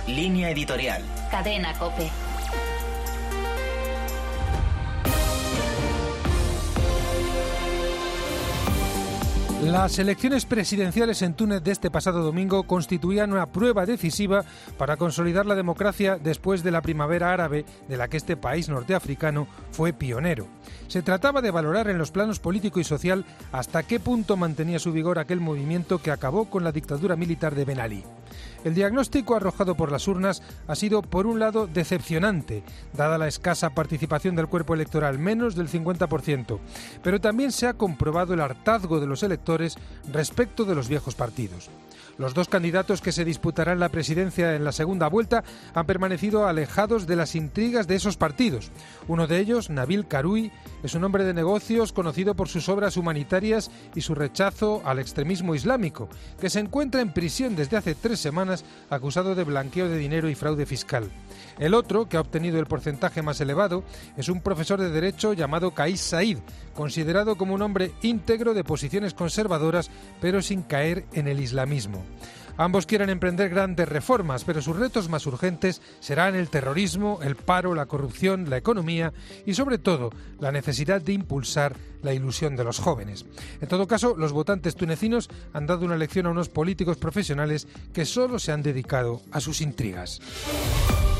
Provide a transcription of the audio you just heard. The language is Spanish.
Línea editorial. Cadena COPE. Las elecciones presidenciales en Túnez de este pasado domingo constituían una prueba decisiva para consolidar la democracia después de la primavera árabe, de la que este país norteafricano fue pionero. Se trataba de valorar en los planos político y social hasta qué punto mantenía su vigor aquel movimiento que acabó con la dictadura militar de Ben Ali. El diagnóstico arrojado por las urnas ha sido, por un lado, decepcionante, dada la escasa participación del cuerpo electoral, menos del 50%, pero también se ha comprobado el hartazgo de los electores respecto de los viejos partidos. Los dos candidatos que se disputarán la presidencia en la segunda vuelta han permanecido alejados de las intrigas de esos partidos. Uno de ellos, Nabil Karoui, es un hombre de negocios conocido por sus obras humanitarias y su rechazo al extremismo islámico, que se encuentra en prisión desde hace 3 semanas acusado de blanqueo de dinero y fraude fiscal. El otro, que ha obtenido el porcentaje más elevado, es un profesor de Derecho llamado Kais Said, considerado como un hombre íntegro de posiciones conservadoras, pero sin caer en el islamismo. Ambos quieren emprender grandes reformas, pero sus retos más urgentes serán el terrorismo, el paro, la corrupción, la economía y, sobre todo, la necesidad de impulsar la ilusión de los jóvenes. En todo caso, los votantes tunecinos han dado una lección a unos políticos profesionales que solo se han dedicado a sus intrigas.